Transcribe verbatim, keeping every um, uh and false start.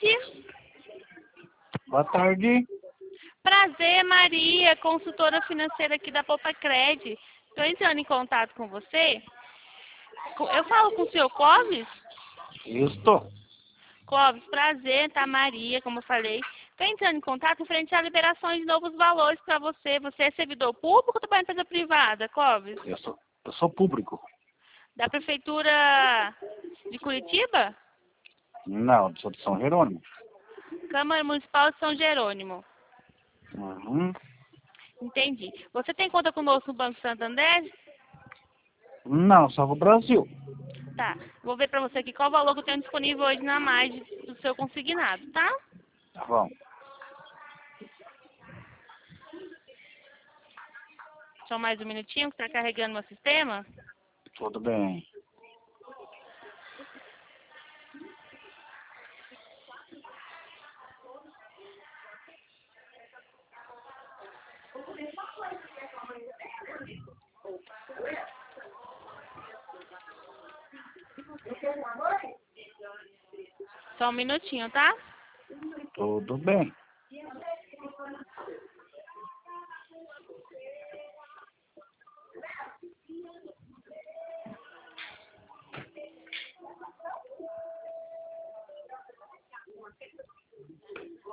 tarde. Boa tarde. Prazer, Maria, consultora financeira aqui da Popacred. Estou entrando em contato com você. Eu falo com o senhor Clóvis? Isso. Clóvis, prazer, tá, Maria, como eu falei. Estou entrando em contato frente à liberação de novos valores para você. Você é servidor público ou trabalha em empresa privada, Clóvis? Eu sou, eu sou público. Da Prefeitura de Curitiba? Não, sou de São Jerônimo. Câmara Municipal de São Jerônimo. Uhum. Entendi. Você tem conta conosco no Banco Santander? Não, só o Brasil. Tá. Vou ver para você aqui qual o valor que eu tenho disponível hoje na mais do seu consignado, tá? Tá bom. Só mais um minutinho que está carregando meu sistema. Tudo bem. Só um minutinho, tá? Tudo bem.